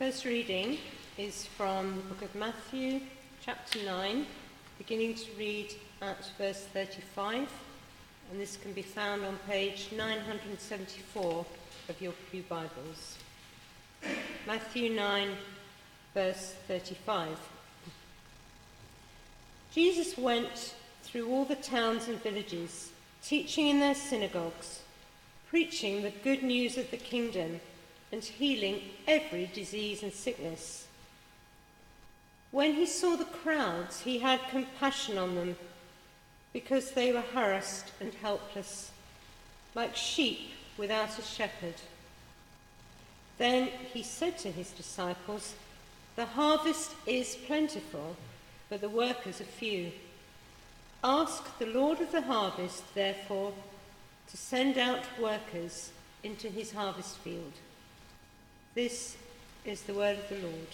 First reading is from the book of Matthew, chapter 9, beginning to read at verse 35, and this can be found on page 974 of your Pew Bibles. Matthew 9, verse 35. Jesus went through all the towns and villages, teaching in their synagogues, preaching the good news of the kingdom, and healing every disease and sickness. When he saw the crowds, he had compassion on them, because they were harassed and helpless, like sheep without a shepherd. Then he said to his disciples, "The harvest is plentiful, but the workers are few. Ask the Lord of the harvest, therefore, to send out workers into his harvest field." This is the word of the Lord.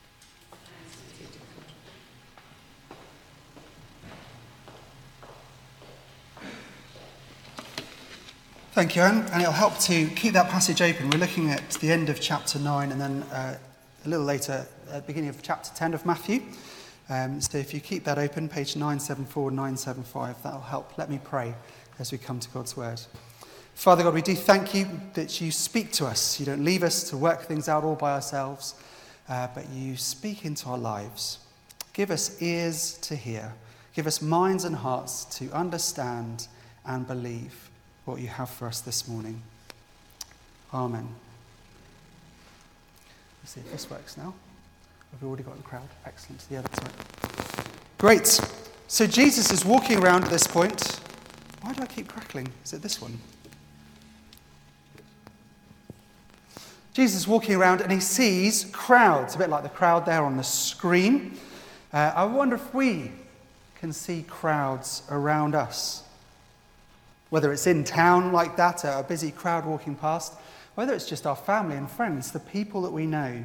Thank you, Anne. And it'll help to keep that passage open. We're looking at the end of chapter 9 and then a little later at the beginning of chapter 10 of Matthew. So if you keep that open, page 974, 975, that'll help. Let me pray as we come to God's word. Father God, we do thank you that you speak to us. You don't leave us to work things out all by ourselves, but you speak into our lives. Give us ears to hear. Give us minds and hearts to understand and believe what you have for us this morning. Amen. Let's see if this works now. Have we already got the crowd? Excellent. Yeah, that's right. Great. So Jesus is walking around at this point. Why do I keep crackling? Is it this one? Jesus is walking around and he sees crowds, a bit like the crowd there on the screen. I wonder if we can see crowds around us. Whether it's in town like that, a busy crowd walking past, whether it's just our family and friends, the people that we know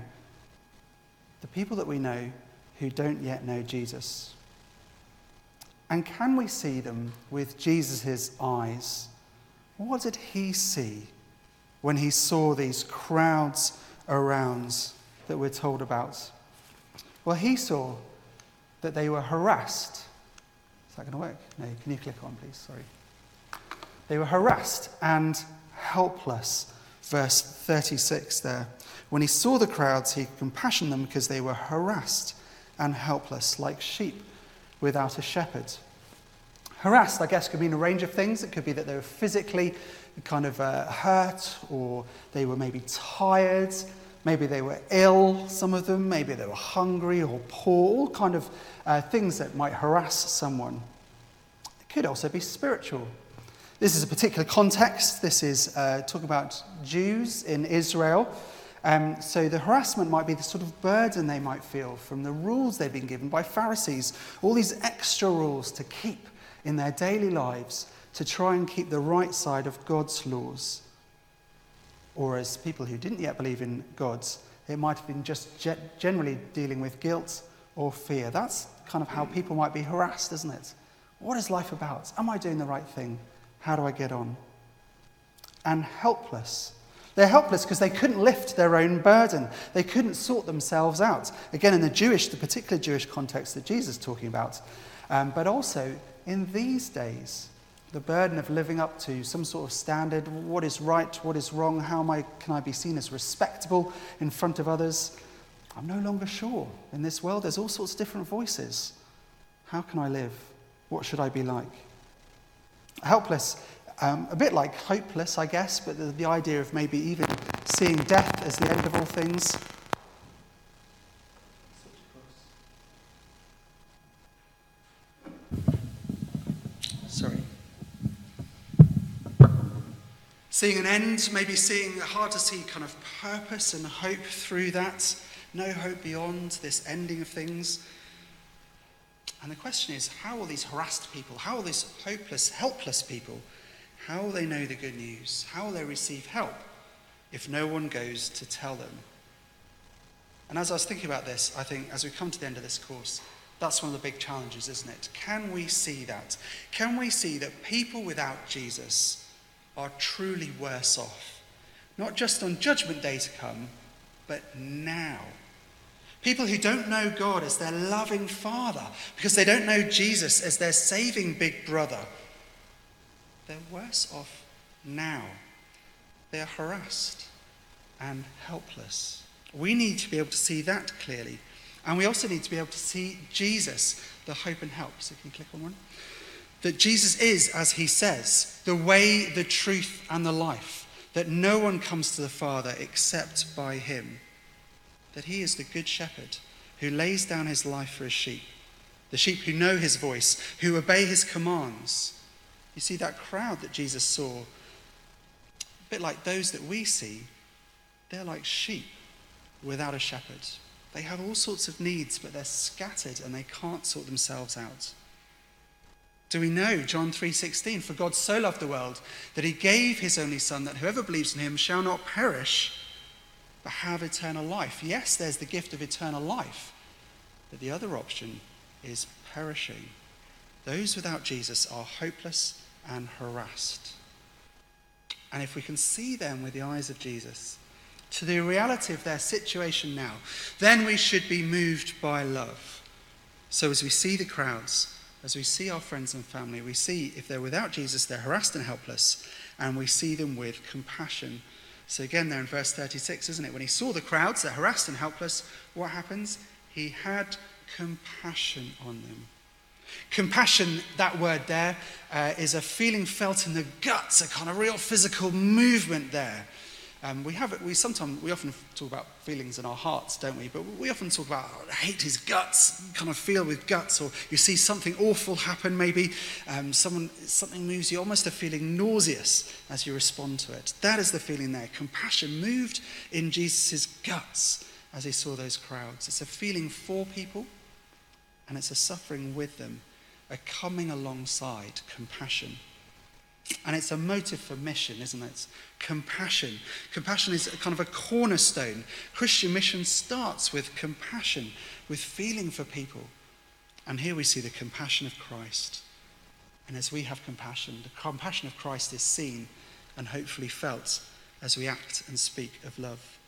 who don't yet know Jesus. And can we see them with Jesus' eyes? What did he see when he saw these crowds around that we're told about? Well, he saw that they were harassed. Is that going to work? No, can you click on, please? Sorry. They were harassed and helpless. Verse 36 there. When he saw the crowds, he had compassion on them because they were harassed and helpless, like sheep without a shepherd. Harassed, I guess, could mean a range of things. It could be that they were physically kind of hurt, or they were maybe tired, maybe they were ill, some of them, maybe they were hungry or poor, all kind of things that might harass someone. It could also be spiritual. This is a particular context. This is talking about Jews in Israel. So the harassment might be the sort of burden they might feel from the rules they've been given by Pharisees, all these extra rules to keep in their daily lives to try and keep the right side of God's laws. Or as people who didn't yet believe in God's, it might have been just generally dealing with guilt or fear. That's kind of how people might be harassed, isn't it? What is life about? Am I doing the right thing? How do I get on? And helpless. They're helpless because they couldn't lift their own burden. They couldn't sort themselves out. Again, in the particular Jewish context that Jesus is talking about. But also, in these days, the burden of living up to some sort of standard, what is right, what is wrong, can I be seen as respectable in front of others? I'm no longer sure. In this world, there's all sorts of different voices. How can I live? What should I be like? Helpless, a bit like hopeless, I guess, but the idea of maybe even seeing death as the end of all things. Sorry. Seeing an end, maybe seeing hard to see kind of purpose and hope through that. No hope beyond this ending of things. And the question is, how will these harassed people, how will these hopeless, helpless people, how will they know the good news? How will they receive help if no one goes to tell them? And as I was thinking about this, I think as we come to the end of this course, that's one of the big challenges, isn't it? Can we see that? Can we see that people without Jesus are truly worse off? Not just on Judgment Day to come, but now. People who don't know God as their loving Father because they don't know Jesus as their saving big brother, they're worse off now. They are harassed and helpless. We need to be able to see that clearly. And we also need to be able to see Jesus, the hope and help. So can you click on one? That Jesus is, as he says, the way, the truth, and the life. That no one comes to the Father except by him. That he is the good shepherd who lays down his life for his sheep. The sheep who know his voice, who obey his commands. You see, that crowd that Jesus saw, a bit like those that we see, they're like sheep without a shepherd. They have all sorts of needs, but they're scattered and they can't sort themselves out. Do we know John 3:16? For God so loved the world that he gave his only Son, that whoever believes in him shall not perish, but have eternal life. Yes, there's the gift of eternal life, but the other option is perishing. Those without Jesus are hopeless and harassed. And if we can see them with the eyes of Jesus, to the reality of their situation now, then we should be moved by love. So as we see the crowds, as we see our friends and family, we see if they're without Jesus, they're harassed and helpless, and we see them with compassion. So again, there in verse 36, isn't it? When he saw the crowds, they're harassed and helpless, what happens? He had compassion on them. Compassion, that word there, is a feeling felt in the guts, a kind of real physical movement there. We often talk about feelings in our hearts, don't we? But we often talk about, I hate his guts, kind of feel with guts, or you see something awful happen maybe, something moves you, almost a feeling nauseous as you respond to it. That is the feeling there. Compassion moved in Jesus' guts as he saw those crowds. It's a feeling for people, and it's a suffering with them, a coming alongside, compassion. And it's a motive for mission, isn't it? Compassion. Compassion is kind of a cornerstone. Christian mission starts with compassion, with feeling for people. And here we see the compassion of Christ. And as we have compassion, the compassion of Christ is seen and hopefully felt as we act and speak of love.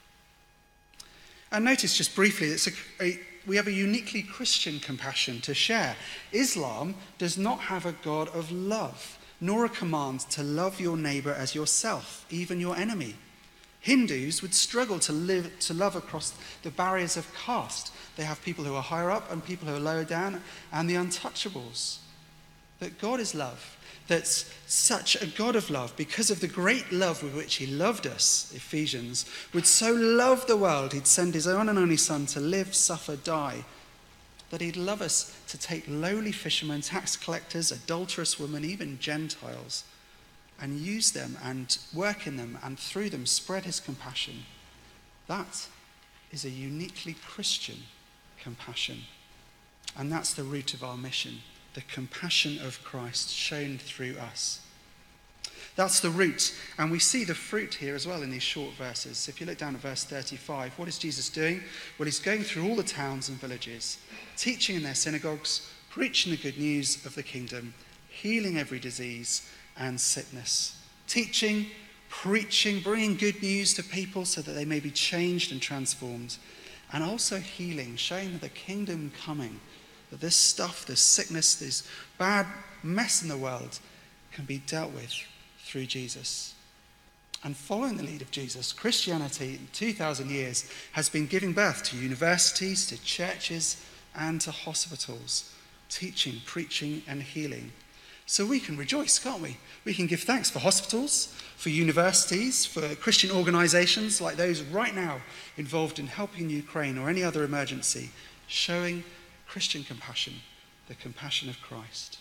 And notice just briefly, we have a uniquely Christian compassion to share. Islam does not have a God of love, nor a command to love your neighbour as yourself, even your enemy. Hindus would struggle to love across the barriers of caste. They have people who are higher up and people who are lower down, and the untouchables. That God is love. That's such a God of love, because of the great love with which he loved us, Ephesians, would so love the world, he'd send his own and only Son to live, suffer, die, that he'd love us to take lowly fishermen, tax collectors, adulterous women, even Gentiles, and use them and work in them and through them spread his compassion. That is a uniquely Christian compassion. And that's the root of our mission, the compassion of Christ shown through us. That's the root, and we see the fruit here as well in these short verses. If you look down at verse 35, what is Jesus doing? Well, he's going through all the towns and villages, teaching in their synagogues, preaching the good news of the kingdom, healing every disease and sickness. Teaching, preaching, bringing good news to people so that they may be changed and transformed. And also healing, showing that the kingdom coming, that this stuff, this sickness, this bad mess in the world can be dealt with through Jesus. And following the lead of Jesus, Christianity in 2,000 years has been giving birth to universities, to churches, and to hospitals, teaching, preaching, and healing. So we can rejoice, can't we? We can give thanks for hospitals, for universities, for Christian organizations like those right now involved in helping Ukraine or any other emergency, showing Christian compassion, the compassion of Christ.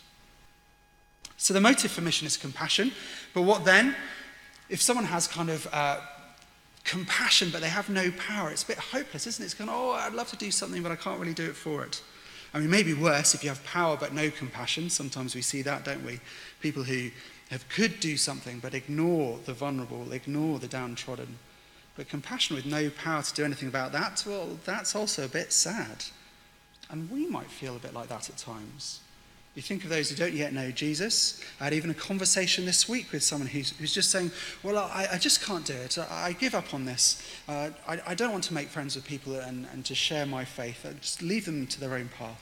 So the motive for mission is compassion, but what then? If someone has kind of compassion but they have no power, it's a bit hopeless, isn't it? It's kind of, I'd love to do something but I can't really do it for it. I mean, maybe worse if you have power but no compassion. Sometimes we see that, don't we? People who could do something but ignore the vulnerable, ignore the downtrodden. But compassion with no power to do anything about that, well, that's also a bit sad. And we might feel a bit like that at times. You think of those who don't yet know Jesus. I had even a conversation this week with someone who's just saying, well, I just can't do it. I give up on this. I don't want to make friends with people and to share my faith. I just leave them to their own path.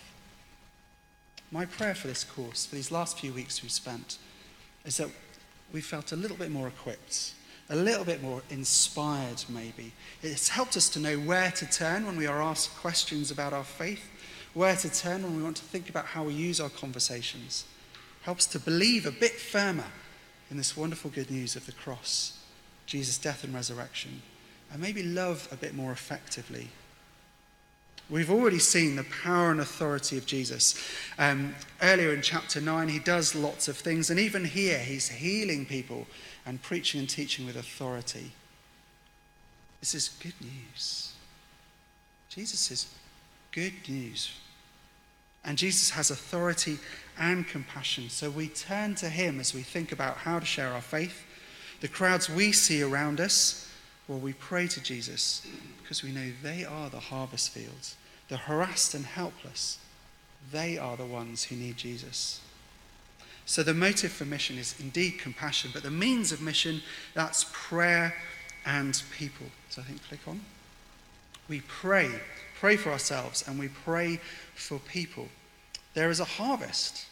My prayer for this course, for these last few weeks we've spent, is that we felt a little bit more equipped, a little bit more inspired maybe. It's helped us to know where to turn when we are asked questions about our faith, where to turn when we want to think about how we use our conversations. Helps to believe a bit firmer in this wonderful good news of the cross, Jesus' death and resurrection, and maybe love a bit more effectively. We've already seen the power and authority of Jesus. Earlier in chapter 9, he does lots of things, and even here, he's healing people and preaching and teaching with authority. This is good news. Jesus is good news. And Jesus has authority and compassion. So we turn to him as we think about how to share our faith. The crowds we see around us, well, we pray to Jesus because we know they are the harvest fields. The harassed and helpless, they are the ones who need Jesus. So the motive for mission is indeed compassion, but the means of mission, that's prayer and people. So I think click on. We pray for ourselves, and we pray for people. There is a harvest.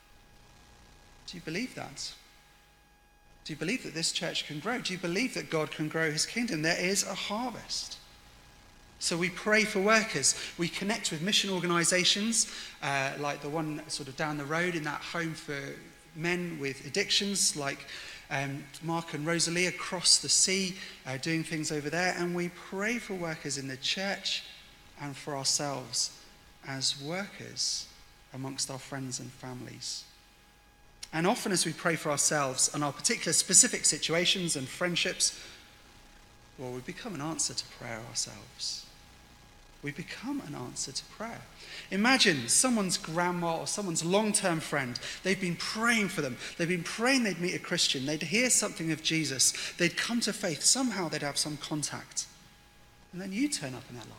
Do you believe that? Do you believe that this church can grow? Do you believe that God can grow his kingdom? There is a harvest. So we pray for workers. We connect with mission organisations like the one sort of down the road in that home for men with addictions, like Mark and Rosalie across the sea doing things over there. And we pray for workers in the church and for ourselves as workers amongst our friends and families. And often as we pray for ourselves and our particular specific situations and friendships, well, we become an answer to prayer ourselves. We become an answer to prayer. Imagine someone's grandma or someone's long-term friend. They've been praying for them. They've been praying they'd meet a Christian. They'd hear something of Jesus. They'd come to faith. Somehow they'd have some contact. And then you turn up in their life.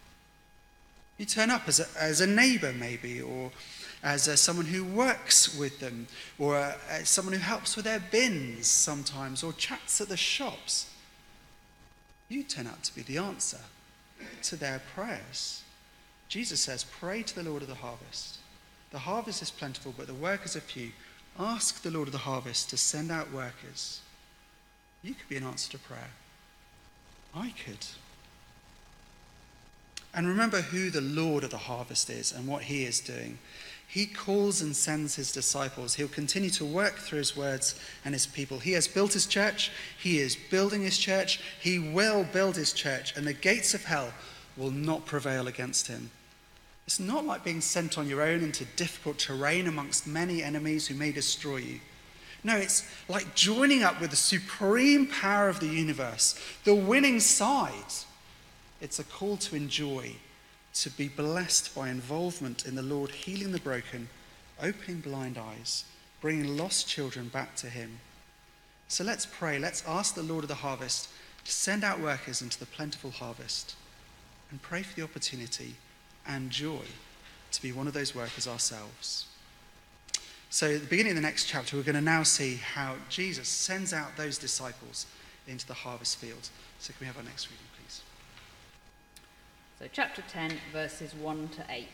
You turn up as a neighbour maybe, or as someone who works with them, or someone who helps with their bins sometimes, or chats at the shops. You turn out to be the answer to their prayers. Jesus says, pray to the Lord of the harvest. The harvest is plentiful, but the workers are few. Ask the Lord of the harvest to send out workers. You could be an answer to prayer. I could. And remember who the Lord of the harvest is and what he is doing. He calls and sends his disciples. He'll continue to work through his words and his people. He has built his church. He is building his church. He will build his church, and the gates of hell will not prevail against him. It's not like being sent on your own into difficult terrain amongst many enemies who may destroy you. No, it's like joining up with the supreme power of the universe, the winning side. It's a call to enjoy, to be blessed by involvement in the Lord, healing the broken, opening blind eyes, bringing lost children back to him. So let's pray. Let's ask the Lord of the harvest to send out workers into the plentiful harvest, and pray for the opportunity and joy to be one of those workers ourselves. So at the beginning of the next chapter, we're going to now see how Jesus sends out those disciples into the harvest field. So can we have our next reading, please? So chapter 10, verses 1 to 8.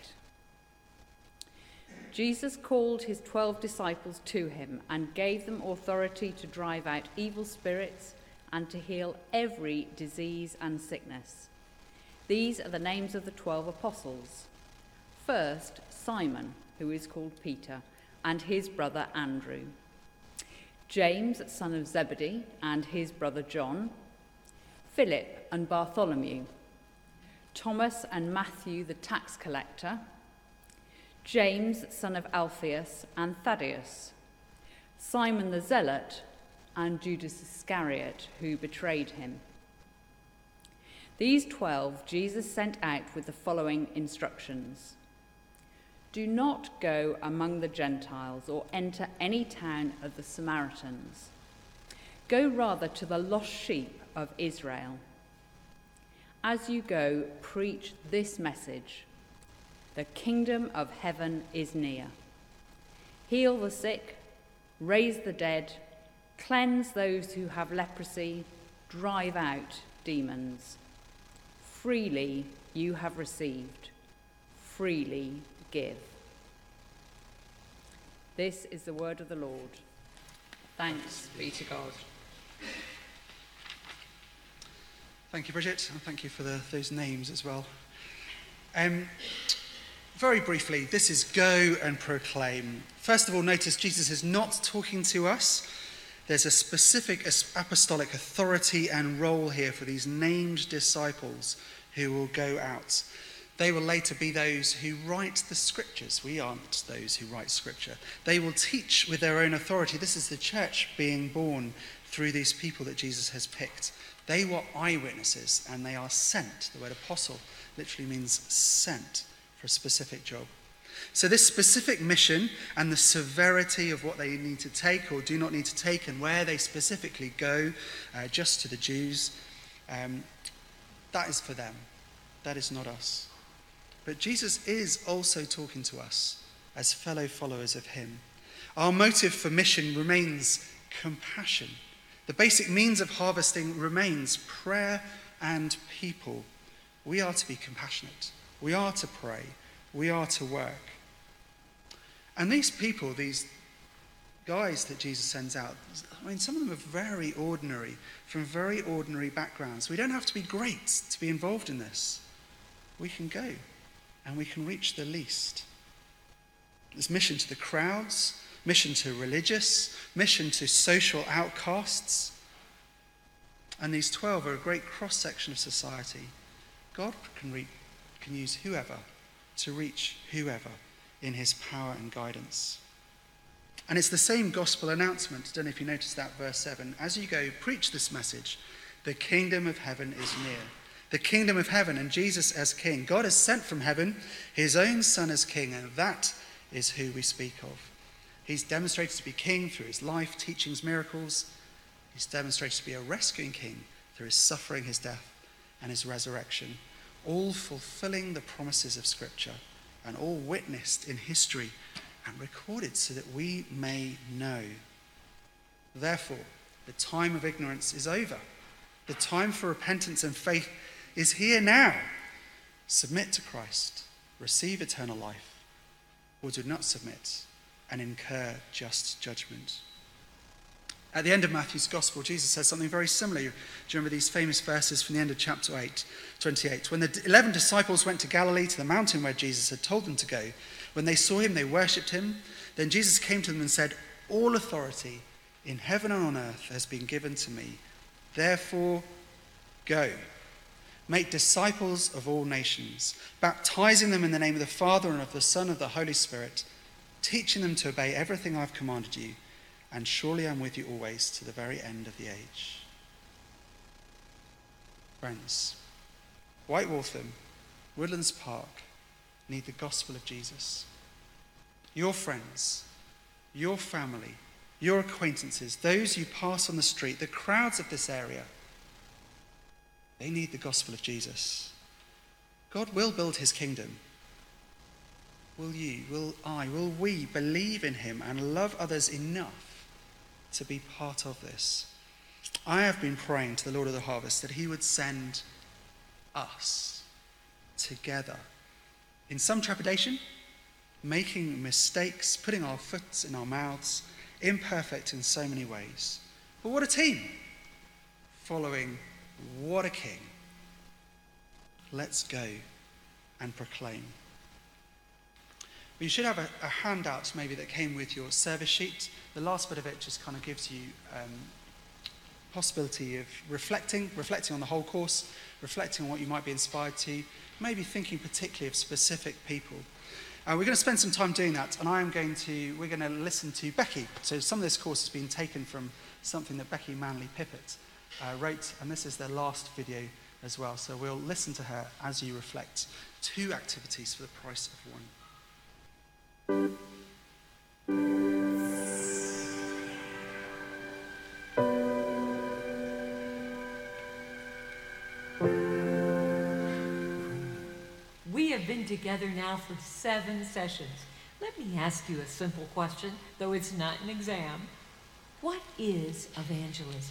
Jesus called his 12 disciples to him and gave them authority to drive out evil spirits and to heal every disease and sickness. These are the names of the 12 apostles. First, Simon, who is called Peter, and his brother Andrew. James, son of Zebedee, and his brother John. Philip and Bartholomew. Thomas and Matthew the tax collector, James son of Alphaeus and Thaddeus, Simon the Zealot, and Judas Iscariot, who betrayed him. These 12 Jesus sent out with the following instructions. Do not go among the Gentiles or enter any town of the Samaritans. Go rather to the lost sheep of Israel. As you go, preach this message. The kingdom of heaven is near. heal the sick, raise the dead, cleanse those who have leprosy, drive out demons. Freely you have received, freely give. This is the word of the Lord. Thanks be to God. Thank you, Bridget, and thank you for those names as well. Very briefly, this is go and proclaim. First of all, notice Jesus is not talking to us. There's a specific apostolic authority and role here for these named disciples who will go out. They will later be those who write the scriptures. We aren't those who write scripture. They will teach with their own authority. This is the church being born through these people that Jesus has picked. They were eyewitnesses and they are sent. The word apostle literally means sent for a specific job. So this specific mission and the severity of what they need to take or do not need to take and where they specifically go, just to the Jews, that is for them. That is not us. But Jesus is also talking to us as fellow followers of him. Our motive for mission remains compassion. The basic means of harvesting remains prayer and people. We are to be compassionate. We are to pray. We are to work. And these people, these guys that Jesus sends out, I mean, some of them are very ordinary, from very ordinary backgrounds. We don't have to be great to be involved in this. We can go and we can reach the least. There's mission to the crowds, mission to religious, mission to social outcasts. And these 12 are a great cross-section of society. God can use whoever to reach whoever in his power and guidance. And it's the same gospel announcement. I don't know if you noticed that, verse 7. As you go, preach this message. The kingdom of heaven is near. The kingdom of heaven and Jesus as king. God has sent from heaven his own son as king, and that is who we speak of. He's demonstrated to be king through his life, teachings, miracles. He's demonstrated to be a rescuing king through his suffering, his death, and his resurrection, all fulfilling the promises of Scripture and all witnessed in history and recorded so that we may know. Therefore, the time of ignorance is over. The time for repentance and faith is here now. Submit to Christ, receive eternal life, or do not submit and incur just judgment. At the end of Matthew's Gospel, Jesus says something very similar. Do you remember these famous verses from the end of chapter 28? When the 11 disciples went to Galilee, to the mountain where Jesus had told them to go, when they saw him, they worshipped him. Then Jesus came to them and said, "All authority in heaven and on earth has been given to me. Therefore, go. Make disciples of all nations, baptizing them in the name of the Father and of the Son and of the Holy Spirit, teaching them to obey everything I've commanded you. And surely I'm with you always to the very end of the age." Friends, White Waltham, Woodlands Park need the gospel of Jesus. Your friends, your family, your acquaintances, those you pass on the street, the crowds of this area, they need the gospel of Jesus. God will build his kingdom. Will you, will I, will we believe in him and love others enough to be part of this? I have been praying to the Lord of the harvest that he would send us together in some trepidation, making mistakes, putting our foot in our mouths, imperfect in so many ways. But what a team! Following what a king. Let's go and proclaim. You should have a handout maybe that came with your service sheet. The last bit of it just kind of gives you possibility of reflecting on the whole course, reflecting on what you might be inspired to, maybe thinking particularly of specific people. We're going to spend some time doing that, and we're going to listen to Becky. So some of this course has been taken from something that Becky Manley Pippett wrote, and this is their last video as well. So we'll listen to her as you reflect. 2 activities for the price of 1. We have been together now for 7 sessions. Let me ask you a simple question, though it's not an exam. What is evangelism?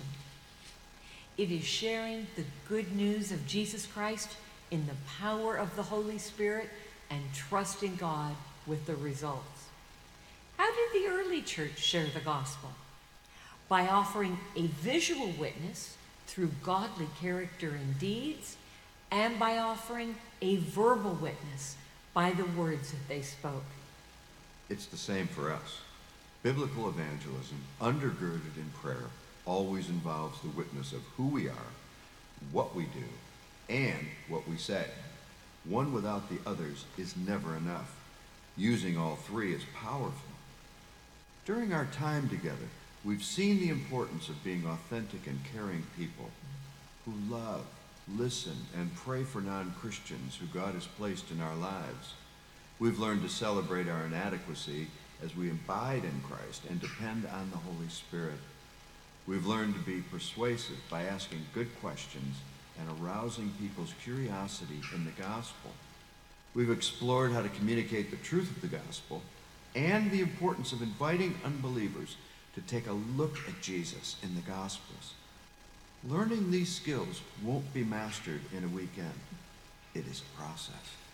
It is sharing the good news of Jesus Christ in the power of the Holy Spirit and trusting God with the results. How did the early church share the gospel? By offering a visual witness through godly character and deeds, and by offering a verbal witness by the words that they spoke. It's the same for us. Biblical evangelism, undergirded in prayer, always involves the witness of who we are, what we do, and what we say. One without the others is never enough. Using all three is powerful. During our time together, we've seen the importance of being authentic and caring people who love, listen, and pray for non-Christians who God has placed in our lives. We've learned to celebrate our inadequacy as we abide in Christ and depend on the Holy Spirit. We've learned to be persuasive by asking good questions and arousing people's curiosity in the gospel. We've explored how to communicate the truth of the gospel and the importance of inviting unbelievers to take a look at Jesus in the Gospels. Learning these skills won't be mastered in a weekend. It is a process.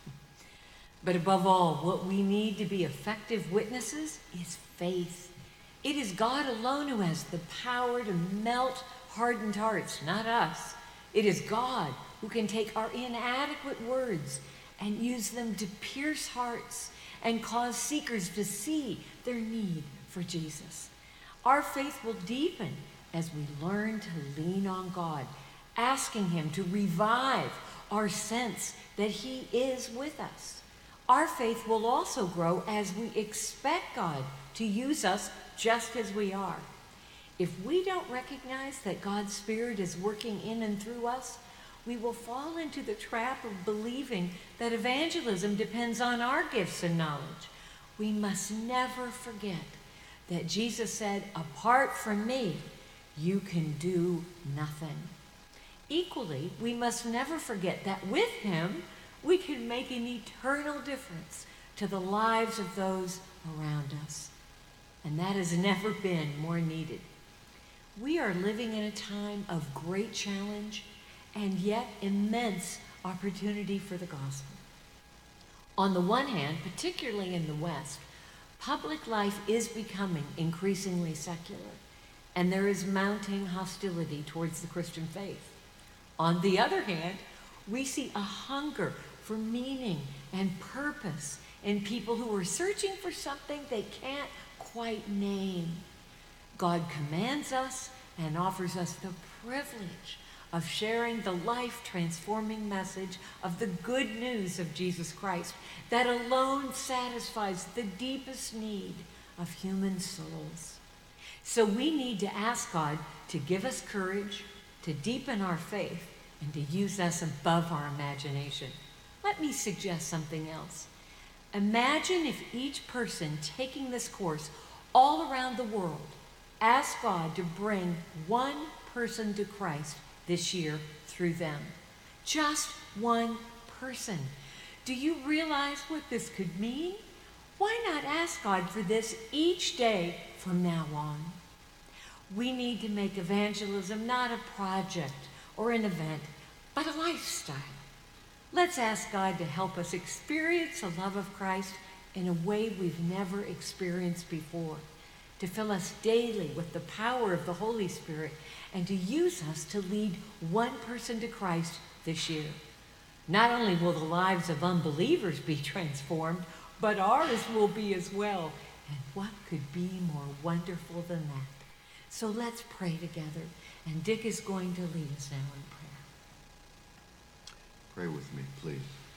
But above all, what we need to be effective witnesses is faith. It is God alone who has the power to melt hardened hearts, not us. It is God who can take our inadequate words and use them to pierce hearts and cause seekers to see their need for Jesus. Our faith will deepen as we learn to lean on God, asking Him to revive our sense that He is with us. Our faith will also grow as we expect God to use us just as we are. If we don't recognize that God's Spirit is working in and through us, we will fall into the trap of believing that evangelism depends on our gifts and knowledge. We must never forget that Jesus said, "Apart from me, you can do nothing." Equally, we must never forget that with Him, we can make an eternal difference to the lives of those around us. And that has never been more needed. We are living in a time of great challenge and yet immense opportunity for the gospel. On the one hand, particularly in the West, public life is becoming increasingly secular, and there is mounting hostility towards the Christian faith. On the other hand, we see a hunger for meaning and purpose in people who are searching for something they can't quite name. God commands us and offers us the privilege of sharing the life-transforming message of the good news of Jesus Christ that alone satisfies the deepest need of human souls. So we need to ask God to give us courage, to deepen our faith, and to use us above our imagination. Let me suggest something else. Imagine if each person taking this course all around the world asked God to bring one person to Christ this year through them. Just one person. Do you realize what this could mean? Why not ask God for this each day from now on? We need to make evangelism not a project or an event, but a lifestyle. Let's ask God to help us experience the love of Christ in a way we've never experienced before, to fill us daily with the power of the Holy Spirit, and to use us to lead one person to Christ this year. Not only will the lives of unbelievers be transformed, but ours will be as well. And what could be more wonderful than that? So let's pray together, and Dick is going to lead us now in prayer. Pray with me, please.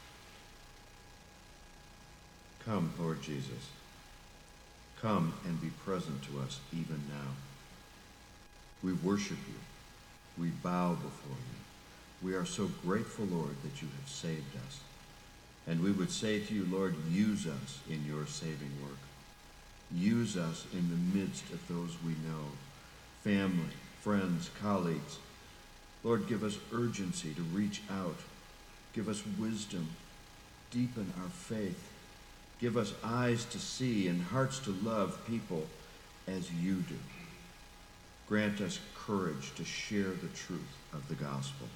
Come, Lord Jesus. Come and be present to us even now. We worship you. We bow before you. We are so grateful, Lord, that you have saved us. And we would say to you, Lord, use us in your saving work. Use us in the midst of those we know, family, friends, colleagues. Lord, give us urgency to reach out. Give us wisdom. Deepen our faith. Give us eyes to see and hearts to love people as you do. Grant us courage to share the truth of the gospel.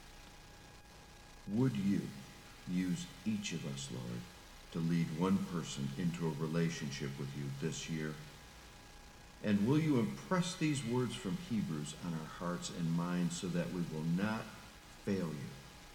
Would you use each of us, Lord, to lead one person into a relationship with you this year? And will you impress these words from Hebrews on our hearts and minds so that we will not fail you?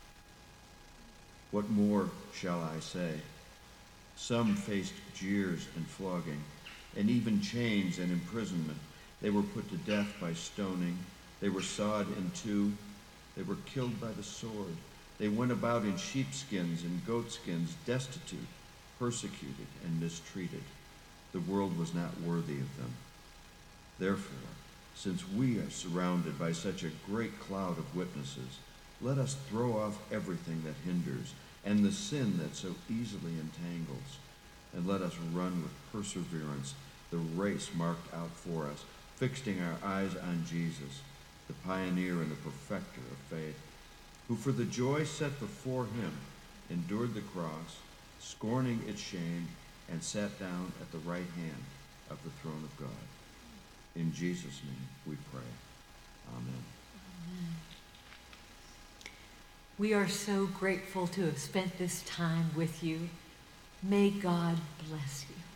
What more shall I say? Some faced jeers and flogging, and even chains and imprisonment. They were put to death by stoning. They were sawed in two. They were killed by the sword. They went about in sheepskins and goatskins, destitute, persecuted, and mistreated. The world was not worthy of them. Therefore, since we are surrounded by such a great cloud of witnesses, let us throw off everything that hinders and the sin that so easily entangles, and let us run with perseverance the race marked out for us, fixing our eyes on Jesus, the pioneer and the perfecter of faith, who for the joy set before him endured the cross, scorning its shame, and sat down at the right hand of the throne of God. In Jesus' name we pray. Amen. Amen. We are so grateful to have spent this time with you. May God bless you.